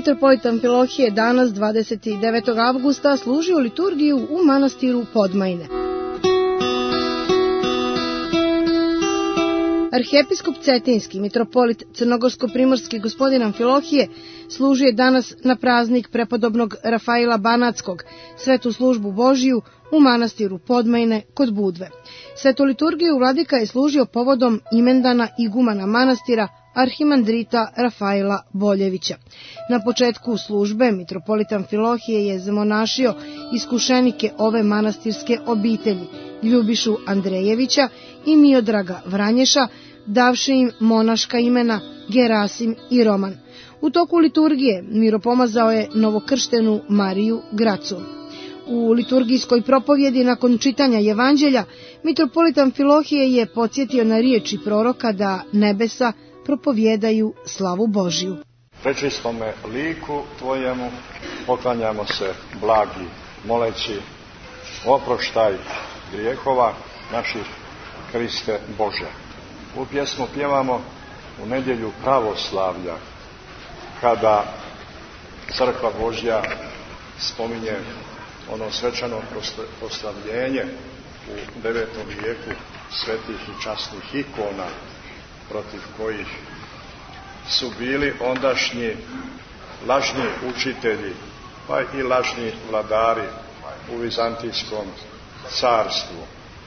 mitropolit Amfilohije danas 29. avgusta služio liturgiju u manastiru Podmajne. Arhijepiskop Cetinski, mitropolit Crnogorsko-primorski gospodin Amfilohije, služio je danas na praznik prepodobnog Rafaila Banatskog, svetu službu Božiju u manastiru Podmajne kod Budve. Svetu liturgiju vladika je služio povodom imendana igumana manastira arhimandrita Rafaila Boljevića. Na početku službe mitropolit Amfilohije je zamonašio iskušenike ove manastirske obitelji, Ljubišu Andrejevića i Miodraga Vranješa, davši im monaška imena Gerasim i Roman. U toku liturgije miropomazao je novokrštenu Mariju Gracu. U liturgijskoj propovjedi nakon čitanja Evanđelja mitropolit Amfilohije je podsjetio na riječi proroka da nebesa propovjedaju slavu Božju. Prečistome liku Tvojemu poklanjamo se blagi, moleći oproštaj grijehova naših, Kriste Bože. U pjesmu pjevamo u nedjelju pravoslavlja, kada Crkva Božja spominje ono svečano proslavljenje u 9. vijeku svetih i časnih ikona, protiv kojih su bili ondašnji lažni učitelji, pa i lažni vladari u Vizantijskom carstvu.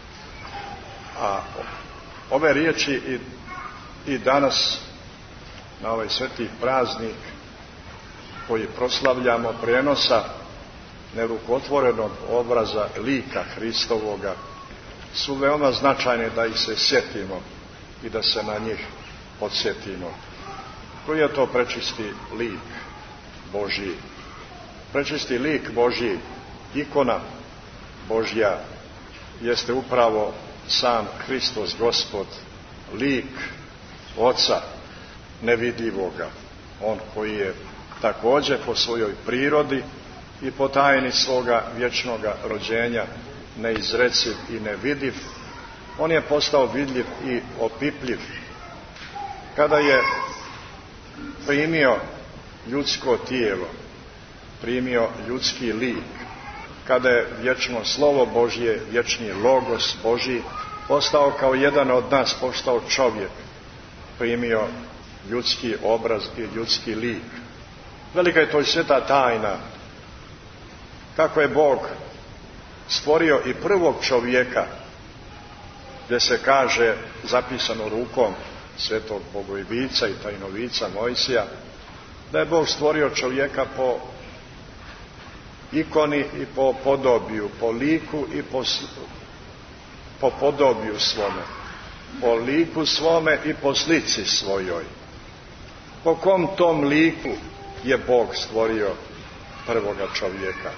A ove riječi i danas na ovaj sveti praznik koji proslavljamo prenosa nerukotvorenog obraza lika Hristovoga su veoma značajne da ih se sjetimo i da se na njih podsjetimo. Koji je to prečisti lik Božji? Prečisti lik Božji, ikona Božja, jeste upravo sam Hristos Gospod, lik Oca nevidljivoga, on koji je također po svojoj prirodi i po tajni svoga vječnoga rođenja neizreciv i nevidiv, on je postao vidljiv i opipljiv. Kada je primio ljudsko tijelo, primio ljudski lik, kada je vječno slovo Božje, vječni logos Božji, postao kao jedan od nas, postao čovjek, primio ljudski obraz i ljudski lik. Velika je to i sveta tajna, kako je Bog stvorio i prvog čovjeka, gdje se kaže, zapisano rukom svetog bogojbica i tajnovica Mojsija, da je Bog stvorio čovjeka po ikoni i po podobiju, po liku i po podobiju svome, po liku svome i po slici svojoj. Po kom tom liku je Bog stvorio prvoga čovjeka?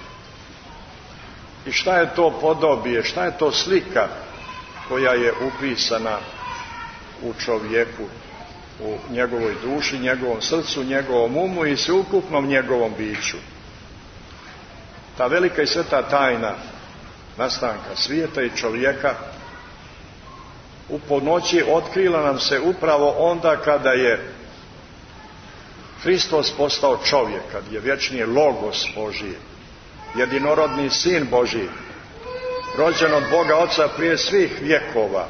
I šta je to podobije, šta je to slika koja je upisana u čovjeku, u njegovoj duši, njegovom srcu, njegovom umu i sveukupnom njegovom biću? Ta velika i sveta tajna nastanka svijeta i čovjeka u ponoći otkrila nam se upravo onda kada je Hristos postao čovjek, kad je vječni logos Božji, jedinorodni sin Božji, rođen od Boga Oca prije svih vjekova,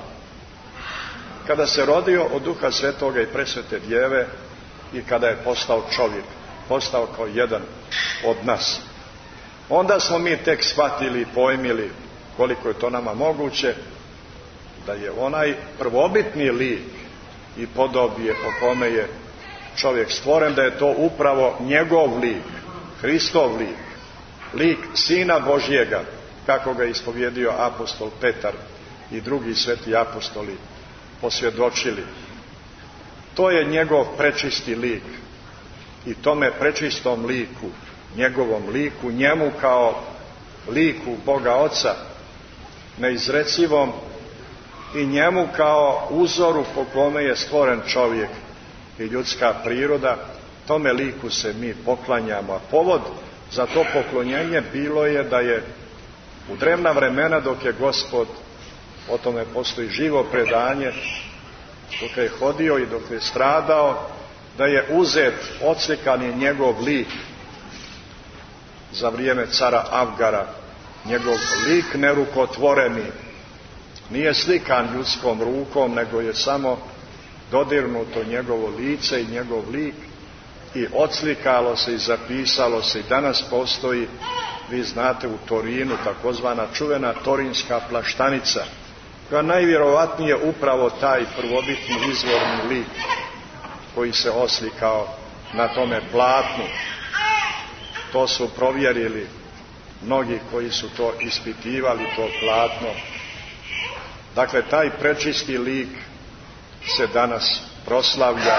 kada se rodio od Duha Svetoga i presvete Djeve i kada je postao čovjek, postao kao jedan od nas. Onda smo mi tek shvatili i pojmili, koliko je to nama moguće, da je onaj prvobitni lik i podobije po kome je čovjek stvoren, da je to upravo njegov lik, Hristov lik, lik Sina Božjega, kako ga je ispovjedio apostol Petar i drugi sveti apostoli posvjedočili. To je njegov prečisti lik i tome prečistom liku, njegovom liku, njemu kao liku Boga Oca neizrecivom i njemu kao uzoru po kome je stvoren čovjek i ljudska priroda, tome liku se mi poklanjamo. A povod za to poklonjenje bilo je da je u drevna vremena, dok je Gospod, o tome postoji živo predanje, dok je hodio i dok je stradao da je uzet, odslikan je njegov lik za vrijeme cara Avgara, njegov lik nerukotvoreni. Nije slikan ljudskom rukom, nego je samo dodirnuto njegovo lice i njegov lik i odslikalo se i zapisalo se. I danas postoji, vi znate, u Torinu takozvana čuvena torinska plaštanica, koja najvjerovatnije upravo taj prvobitni izvorni lik koji se oslikao na tome platnu. To su provjerili mnogi koji su to ispitivali, to platno. Dakle, taj prečisti lik se danas proslavlja,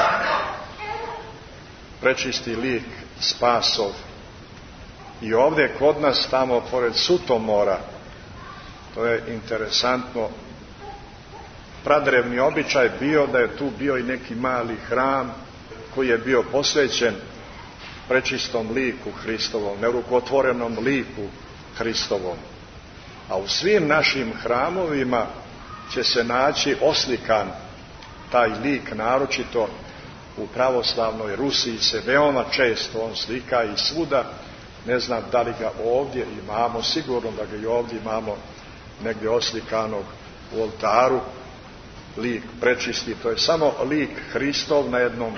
prečisti lik Spasov. I ovdje kod nas, tamo pored Sutomora, to je interesantno, pradrevni običaj bio da je tu bio i neki mali hram koji je bio posvećen prečistom liku Hristovom, nerukotvorenom liku Hristovom. A u svim našim hramovima će se naći oslikan taj lik, naročito u pravoslavnoj Rusiji se veoma često on slika i svuda. Ne znam da li ga ovdje imamo, sigurno da ga i ovdje imamo negdje oslikanog u oltaru, lik prečisti. To je samo lik Hristov na jednom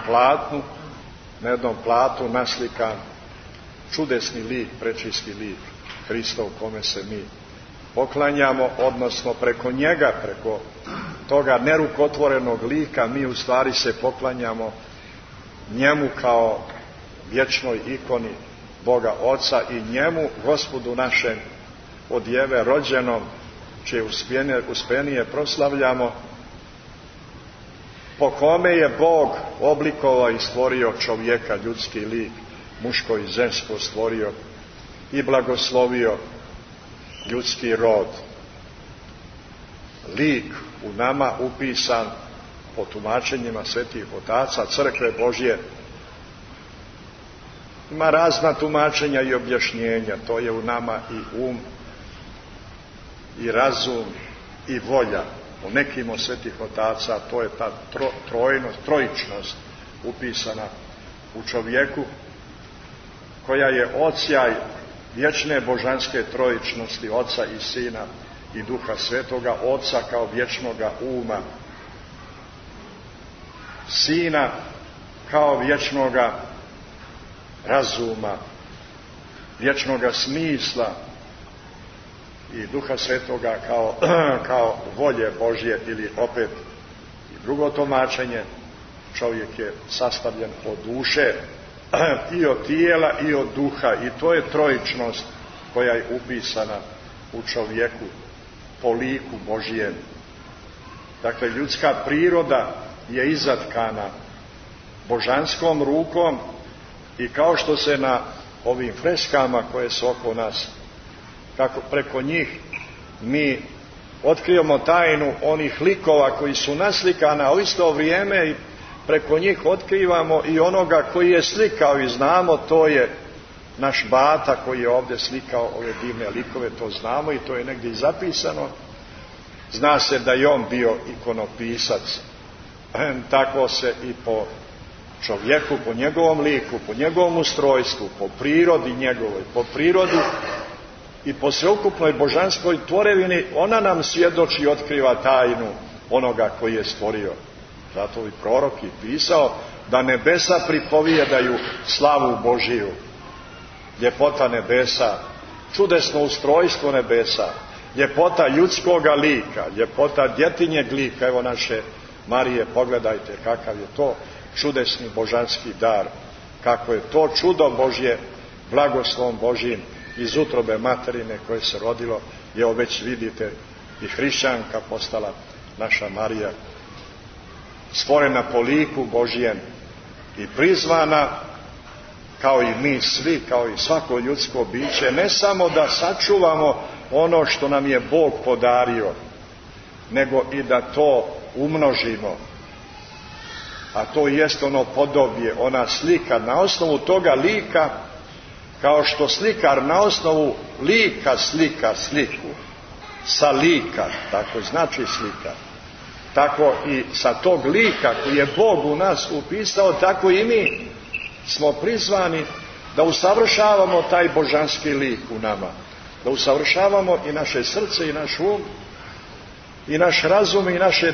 platu naslikan, čudesni lik, prečisti lik Hristov kome se mi poklanjamo, odnosno preko njega, preko toga nerukotvorenog lika mi u stvari se poklanjamo njemu kao vječnoj ikoni Boga Oca i njemu, Gospodu našem od Djeve rođenom, čije uspenije proslavljamo, po kome je Bog oblikovao i stvorio čovjeka, ljudski lik, muško i žensko stvorio i blagoslovio ljudski rod. Lik u nama upisan po tumačenjima svetih otaca Crkve Božje. Ima razna tumačenja i objašnjenja. To je u nama i i razum i volja. U nekim od svetih otaca to je ta trojičnost upisana u čovjeku, koja je odsjaj vječne božanske trojičnosti, Oca i Sina i Duha Svetoga, Oca kao vječnoga uma, Sina kao vječnoga razuma, vječnoga smisla i Duha Svetoga kao volje Božje, ili opet i drugo tumačenje, čovjek je sastavljen od duše i od tijela i od duha, i to je trojičnost koja je upisana u čovjeku po liku Božjem. Dakle, ljudska priroda je izatkana božanskom rukom i kao što se na ovim freskama koje su oko nas, kako preko njih mi otkrivamo tajnu onih likova koji su naslikana, a u isto vrijeme i preko njih otkrivamo i onoga koji je slikao i znamo, to je naš bata koji je ovdje slikao ove divne likove, to znamo i to je negdje i zapisano. Zna se da je on bio ikonopisac. Tako se i po čovjeku, po njegovom liku, po njegovom ustrojstvu, po prirodi njegovoj, po prirodi i po sveukupnoj božanskoj tvorevini, ona nam svjedoči i otkriva tajnu onoga koji je stvorio. Zato i prorok je pisao da nebesa pripovijedaju slavu Božiju. Ljepota nebesa, čudesno ustrojstvo nebesa, ljepota ljudskoga lika, ljepota djetinjeg lika, evo naše Marije, pogledajte kakav je to čudesni božanski dar, kako je to čudo Božje, blagoslovom Božjim iz utrobe materine koje se rodilo, evo već vidite i hrišćanka postala naša Marija, stvorena po liku Božjem i prizvana, kao i mi svi, kao i svako ljudsko biće, ne samo da sačuvamo ono što nam je Bog podario, nego i da to umnožimo. A to jest ono podobje, ona slika na osnovu toga lika, kao što slikar na osnovu lika slika sliku, sa lika, tako znači slika. tako i sa tog lika koji je Bog u nas upisao, tako i mi smo prizvani da usavršavamo taj božanski lik u nama, da usavršavamo i naše srce i naš um i naš razum i naše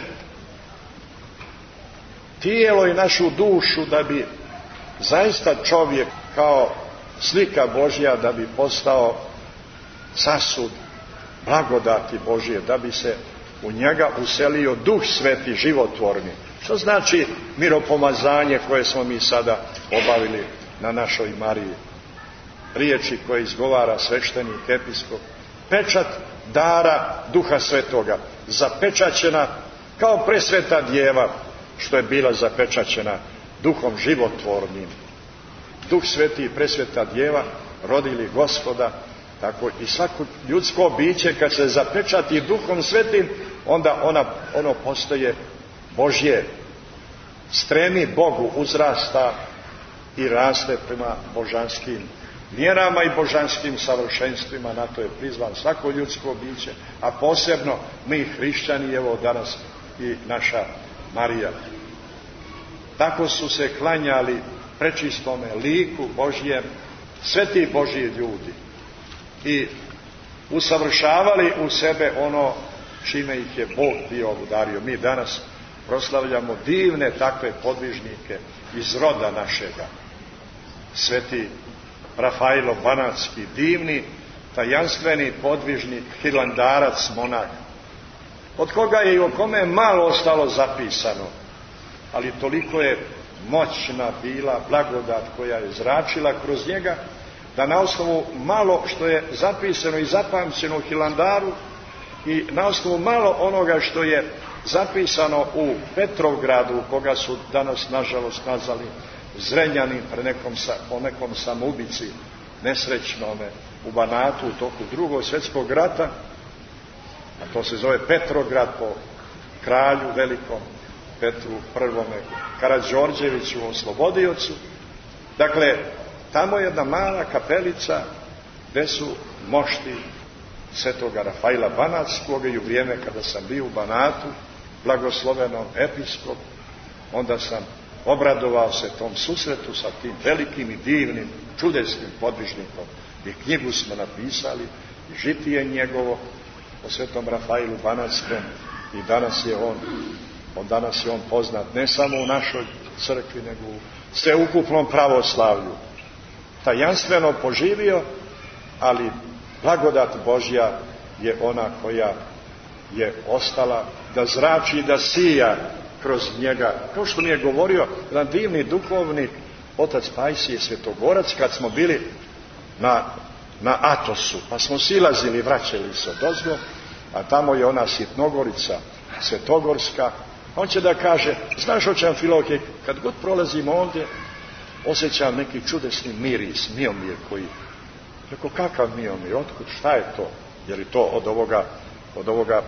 tijelo i našu dušu, da bi zaista čovjek kao slika Božja, da bi postao sasud blagodati Božje, da bi se u njega uselio Duh Sveti životvorni. Što znači miropomazanje koje smo mi sada obavili na našoj Mariji? Riječi koje izgovara sveštenik, episkop, pečat dara Duha Svetoga, zapečaćena kao presveta djeva, što je bila zapečaćena Duhom životvornim. Duh Sveti i presveta djeva rodili Gospoda, tako i svako ljudsko biće kad se zapečati Duhom Svetim, onda ono postaje Božje, stremi Bogu, uzrasta i raste prema božanskim mjerama i božanskim savršenstvima. Na to je prizvan svako ljudsko biće, a posebno mi hrišćani, evo danas i naša Marija. Tako su se klanjali prečistome liku Božjem sveti Božji ljudi i usavršavali u sebe ono čime ih je Bog bio obdario. Mi danas proslavljamo divne takve podvižnike iz roda našega. Sveti Rafailo Banatski, divni, tajanstveni podvižnik, hilandarac, monah, od koga je i o kome je malo ostalo zapisano, ali toliko je moćna bila blagodat koja je zračila kroz njega, da na osnovu malo što je zapisano i zapamćeno u Hilandaru i na osnovu malo onoga što je zapisano u Petrovgradu, koga su danas nažalost nazvali Zrenjanin po nekom samoubici nesrećnome u Banatu u toku Drugog svjetskog rata, a to se zove Petrograd po kralju velikom Petru I. Karađorđeviću, oslobodiocu. Dakle, tamo je jedna mala kapelica gde su mošti svetoga Rafaila Banatskog, i u vrijeme kada sam bio u Banatu, blagoslovenom episkop, onda sam obradovao se tom susretu sa tim velikim i divnim, čudesnim podvižnikom. I knjigu smo napisali, i žitije njegovo o svetom Rafailu Banatskom, i danas je on poznat ne samo u našoj crkvi, nego u sveukupnom pravoslavlju. Tajanstveno poživio, ali blagodat Božja je ona koja je ostala da zrači i da sija kroz njega. Kao što mi je govorio jedan divni duhovnik, otac Pajsije Svetogorac, kad smo bili na Atosu, pa smo silazili, vraćali se odozgo, a tamo je ona Sitnogorica Svetogorska. On će da kaže, znaš oče Amfilohije, kad god prolazim ovdje, osjećam neki čudesni miris, miomir koji... Rekao, kakav miomir, otkud, šta je to? Je li to od ovoga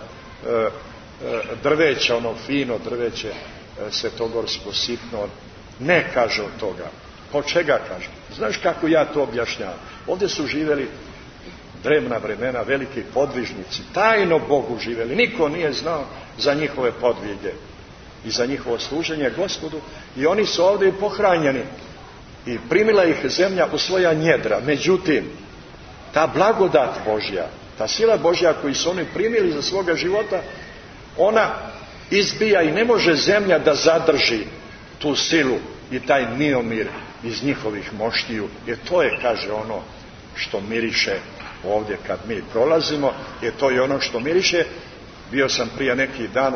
drveća, ono fino drveće svetogorsko, sitno? Ne, kaže od toga. Po čega, kaže? Znaš kako ja to objašnjavam? Ovdje su živjeli drevna vremena veliki podvižnici, tajno Bogu živjeli, niko nije znao za njihove podvige i za njihovo služenje Gospodu, i oni su ovdje i pohranjeni i primila ih zemlja u svoja njedra. Međutim, ta blagodat Božja, ta sila Božja koju su oni primili za svoga života, ona izbija i ne može zemlja da zadrži tu silu i taj miomir iz njihovih moštiju, jer to je, kaže, ono što miriše ovdje kad mi prolazimo, jer to je ono što miriše. Bio sam prije neki dan u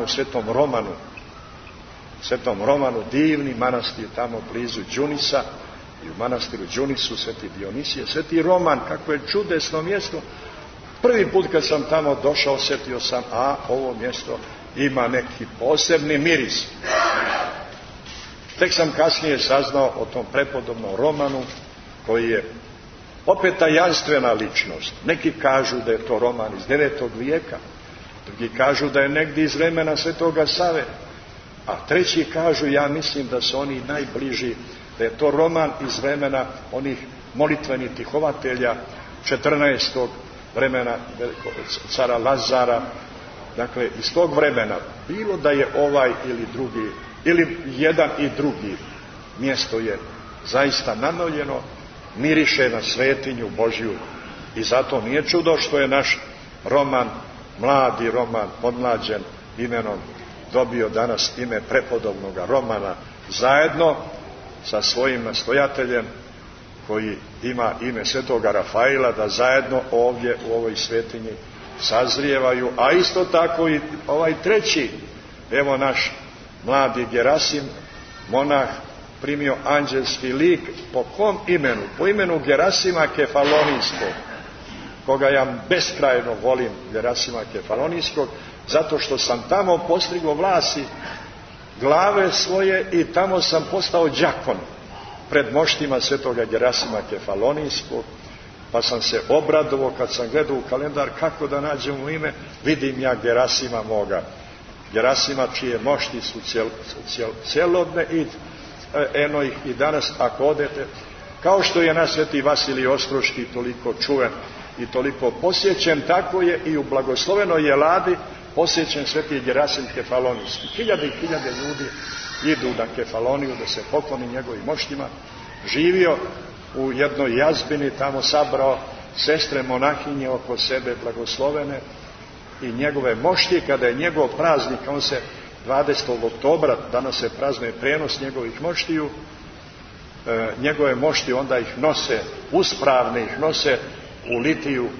Svetom Romanu, divni manastir tamo blizu Đunisa, i u manastiru Đunisu Sveti Dionisije, Sveti Roman, kako je čudesno mjesto. Prvi put kad sam tamo došao, osjetio sam, ovo mjesto ima neki posebni miris. Tek sam kasnije saznao o tom prepodobnom Romanu, koji je opet tajanstvena ličnost. Neki kažu da je to Roman iz 9. vijeka, drugi kažu da je negdje iz vremena Svetoga Save, a treći kažu, ja mislim da su oni najbliži, da je to roman iz vremena onih molitvenih tihovatelja 14. vremena cara Lazara Dakle, iz tog vremena, bilo da je ovaj ili drugi, ili jedan i drugi, mjesto je zaista nanovljeno, miriše na svetinju Božju. I zato nije čudo što je naš Roman, mladi Roman, podmlađen imenom, dobio danas ime prepodobnoga Romana, zajedno sa svojim nastojateljem koji ima ime svetoga Rafaila, da zajedno ovdje u ovoj svetinji sazrijevaju, a isto tako i ovaj treći, evo naš mladi Gerasim, monah, primio anđelski lik. Po kom imenu? Po imenu Gerasima Kefalonijskog, koga ja beskrajno volim, Gerasima Kefalonijskog, zato što sam tamo postrigao vlasi glave svoje i tamo sam postao đakon pred moštima svetoga Gerasima Kefalonijskog, pa sam se obradovao kad sam gledao u kalendar kako da nađem u ime, vidim ja Gerasima moga, Gerasima čije mošti su cjelodne i eno ih i danas ako odete, kao što je naš sveti Vasilij Ostroški toliko čuven i toliko posjećen, tako je i u blagoslovenoj Jeladi posjećen sveti Gerasim Kefalonijski. Hiljade i hiljade ljudi idu na Kefaloniju da se pokloni njegovim moštima. Živio u jednoj jazbini, tamo sabrao sestre monahinje oko sebe blagoslovene i njegove mošti. Kada je njegov praznik, on se 20. oktobra, danas se praznuje prenos njegovih moštiju, njegove mošti onda ih nose, uspravne ih nose u litiju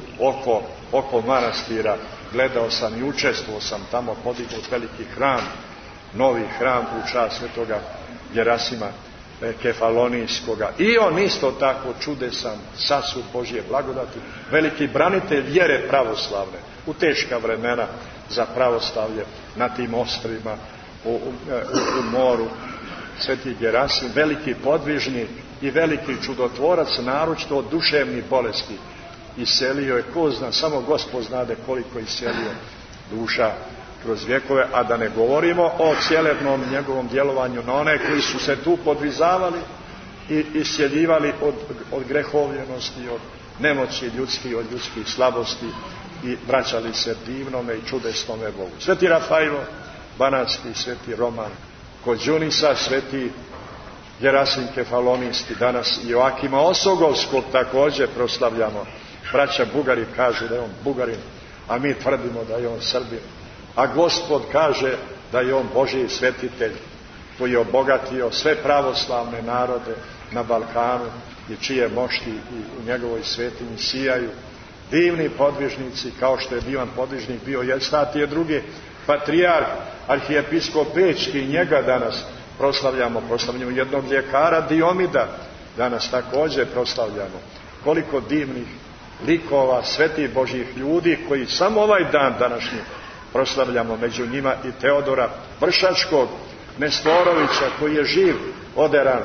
oko manastira. Gledao sam i učestvovao sam tamo, podignut veliki hram, novi hram u čast svetoga Gerasima Kefalonijskoga. I on isto tako čudesan, sasud Božje blagodati, veliki branitelj vjere pravoslavne u teška vremena za pravoslavlje na tim ostrvima u moru. Sveti Gerasim, veliki podvižnik i veliki čudotvorac, naročito od duševnih bolesti. Iselio je, ko zna, samo Gospod znade koliko iselio duša kroz vjekove, a da ne govorimo o cjelevnom njegovom djelovanju na one koji su se tu podvizavali i isjeljivali od grehovljenosti, od nemoći ljudskih, od ljudskih slabosti i vraćali se divnome i čudesnome Bogu. Sveti Rafailo Banatski, sveti Roman Kođunisa, sveti Gerasim Kefalonijski, danas i Joakima Osogovskog također proslavljamo. Braća Bugari kažu da je on Bugarin, a mi tvrdimo da je on Srbin. A Gospod kaže da je on Božji svetitelj koji je obogatio sve pravoslavne narode na Balkanu i čije mošti i u njegovoj svetinji sijaju divni podvižnici, kao što je divan podvižnik bio Evstatije drugi, patrijarh, arhijepiskop Pečki, njega danas proslavljamo jednog ljekara Diomida, danas također proslavljamo. Koliko divnih likova, svetih Božjih ljudi koji samo ovaj dan današnji proslavljamo, među njima i Teodora Vršačkog, Nestorovića koji je živ, oderan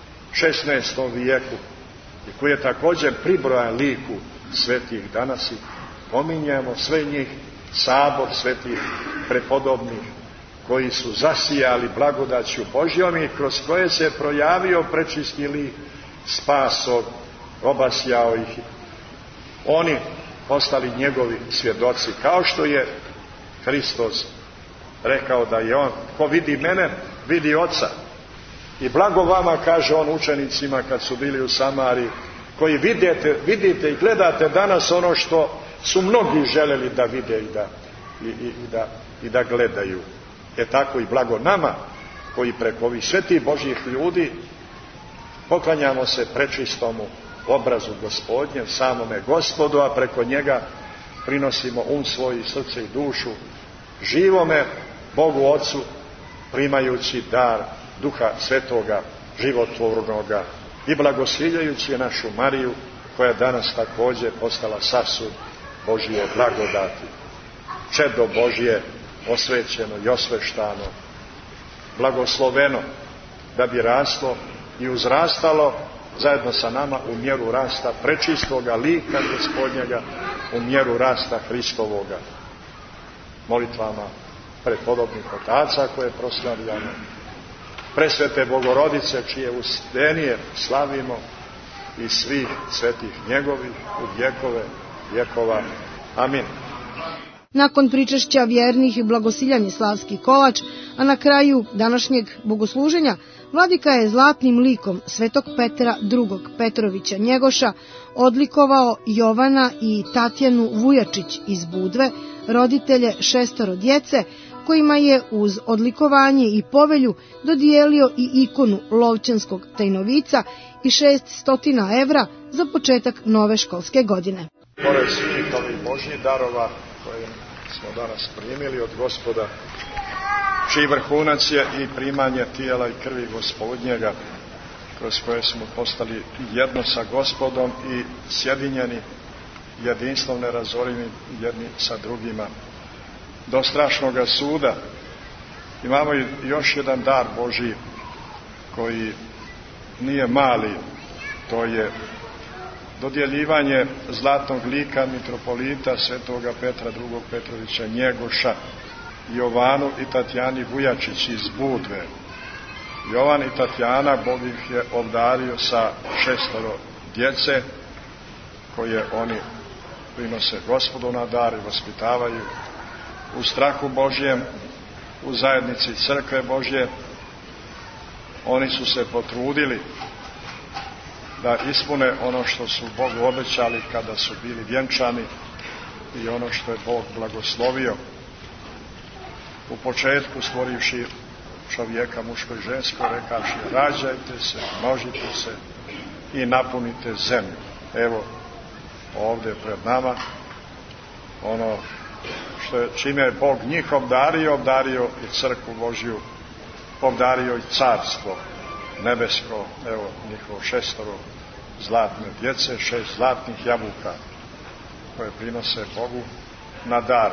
16. vijeku i koji je također pribrojan liku svetih danas i pominjemo sve njih, sabor svetih prepodobnih koji su zasijali blagodaću Božjom i kroz koje se projavio prečisti lik, spasov, obasjao ih. Oni postali njegovi svjedoci, kao što je Hristos rekao da je on, ko vidi mene, vidi Oca. I blago vama, kaže on učenicima kad su bili u Samariji, koji vidite i gledate danas ono što su mnogi želeli da vide i da gledaju. Tako i blago nama, koji preko ovih svetih Božjih ljudi poklanjamo se prečistomu obrazu Gospodnjem, samome Gospodu, a preko njega prinosimo svoj, srce i dušu živome Bogu Ocu, primajući dar Duha Svetoga, životvornoga i blagosiljajući našu Mariju, koja je danas također postala sasud Božje blagodati. Čedo Božje, osvećeno i osveštano, blagosloveno, da bi raslo i uzrastalo zajedno sa nama u mjeru rasta prečistoga lika Gospodnjega, u mjeru rasta Hristovoga. Molitvama prepodobnih otaca koje proslavljamo, presvete Bogorodice čije usdenije slavimo i svih svetih njegovih u vjekove vjekova. Amin. Nakon pričešća vjernih i blagosiljanje slavski kolač, a na kraju današnjeg bogosluženja, vladika je zlatnim likom svetog Petra II. Petrovića Njegoša odlikovao Jovana i Tatjanu Vujačić iz Budve, roditelje 6 djece, kojima je uz odlikovanje i povelju dodijelio i ikonu Lovćanskog tajnovica i 600 evra za početak nove školske godine. Pored svih ovih Božjih darova koje smo danas primili od Gospoda, čiji vrhunac je i primanje tijela i krvi Gospodnjega, kroz koje smo postali jedno sa Gospodom i sjedinjeni, jedinstvom nerazorivi jedni sa drugima. Do strašnoga suda imamo još jedan dar Božji koji nije mali, to je dodjeljivanje zlatnog lika mitropolita svetoga Petra II. Petrovića Njegoša Jovanu i Tatjani Vujačić iz Budve. Jovan i Tatjana, Bog ih je obdario sa 6 djece koje oni prinose Gospodu na dar i vaspitavaju u strahu Božjem, u zajednici crkve Božje. Oni su se potrudili da ispune ono što su Bogu obećali kada su bili vjenčani i ono što je Bog blagoslovio. U početku stvorivši čovjeka muško i žensko, rekavši rađajte se, množite se i napunite zemlju. Evo ovdje pred nama ono čime je Bog njih obdario i crkvu Božju, obdario i carstvo nebesko, evo njihovo 6 zlatne djece, 6 zlatnih jabuka koje prinose Bogu na dar.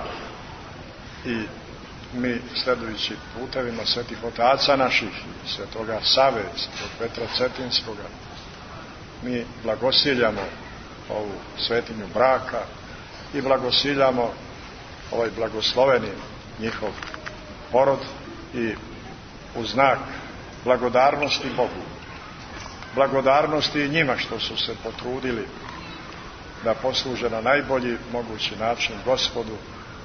I mi, sledujući putevima svetih otaca naših, svetoga Save, svetog Petra Cetinskoga, mi blagosiljamo ovu svetinju braka i blagosiljamo ovaj blagosloveni njihov porod i u znak blagodarnosti Bogu, blagodarnosti i njima što su se potrudili da posluže na najbolji mogući način Gospodu,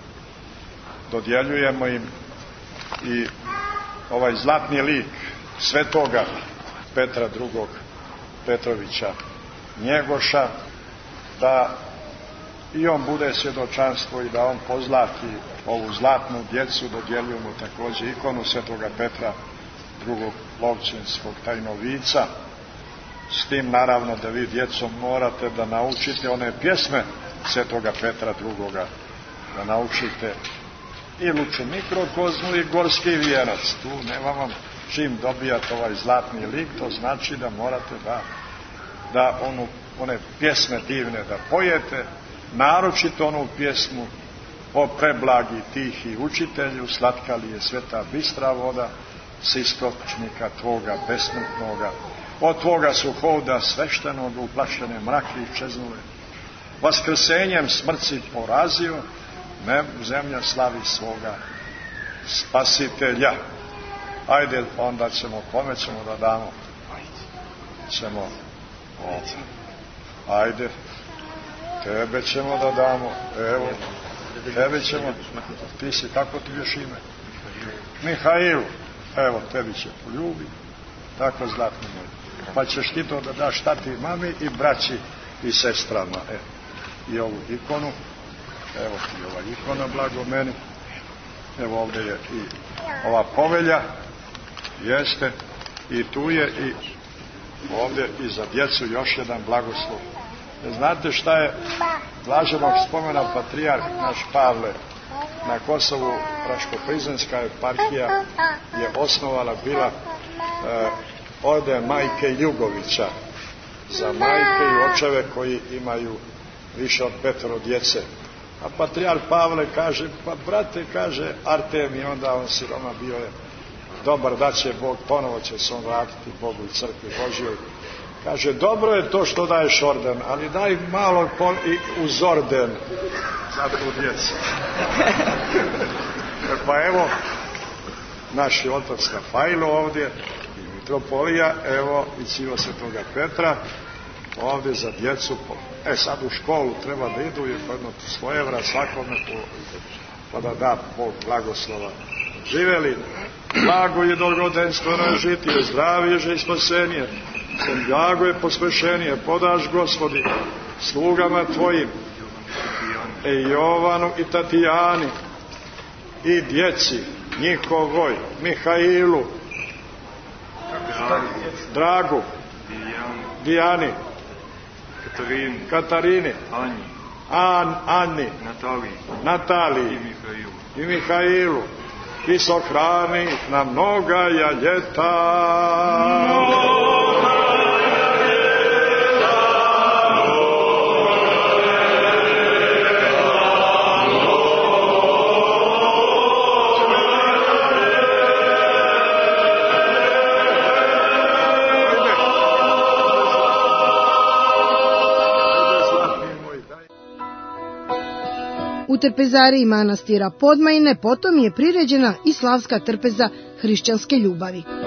dodjeljujemo im i ovaj zlatni lik svetoga Petra II. Petrovića Njegoša, da i on bude svjedočanstvo i da on pozlati ovu zlatnu djecu. Dodjeljujemo također ikonu svetoga Petra II. Lovćanskog tajnovica, s tim naravno da vi djecom morate da naučite one pjesme svetoga Petra II. Da naučite i Luču mikrokozmu i Gorski vijenac. Tu nema vam čim dobijate ovaj zlatni lik, to znači da morate da one pjesme divne da pojete, naročito onu pjesmu o preblagi tihi učitelju, slatka li je sveta bistra voda, s istočnika tvoga besmrtnoga, od tvoga su hoda sveštenog uplašene mrake iščeznule, vaskrsenjem smrt si porazio, zemlja slavi svoga spasitelja. Ajde, onda kome ćemo da damo? Ajde, tebe ćemo da damo, evo, tebe ćemo, ti si, kako ti još ime? Mihajlu, evo, tebi će poljubi, tako zlatni moj. Pa ćeš ti to da daš tati, mami i braći i sestrama, evo, i ovu ikonu, evo ti ova ikona, blago meni, evo ovdje je i ova povelja, jeste, i tu je i ovdje i za djecu još jedan blagoslov. Znate šta je blaženog spomena patrijarh naš Pavle na Kosovu, Raško-Prizrenska eparhija je osnovala bila ode majke Ljugovića za majke i očeve koji imaju više od 5 djece. A patrijarh Pavle kaže, pa brate, kaže Artemij, onda on siroma bio je dobar, da će Bog, ponovo će se on vratiti Bogu i crkvi Božjoj. Kaže, dobro je to što daješ orden, ali daj malo i uz orden za tu djecu. Pa evo, naš otac Rafajlo ovdje, i mitropolija, evo i civo svetoga Petra, ovdje za djecu, sad u školu treba da idu i po jedno €100 svakome, pa da da Bog blagoslova. Živeli blago i dolgodenstveno žitije, zdravije i spasenije, blago je posvešenije, podaš Gospodi slugama Tvojim, Jovanu i Tatijani, i djeci njihovoj, Mihailu, Dragu, Dijani, Katarini, Ani, Nataliji i Mihailu, i sahrani ih na mnoga ljeta. U trpezariji manastira Podmajine potom je priređena i slavska trpeza hrišćanske ljubavi.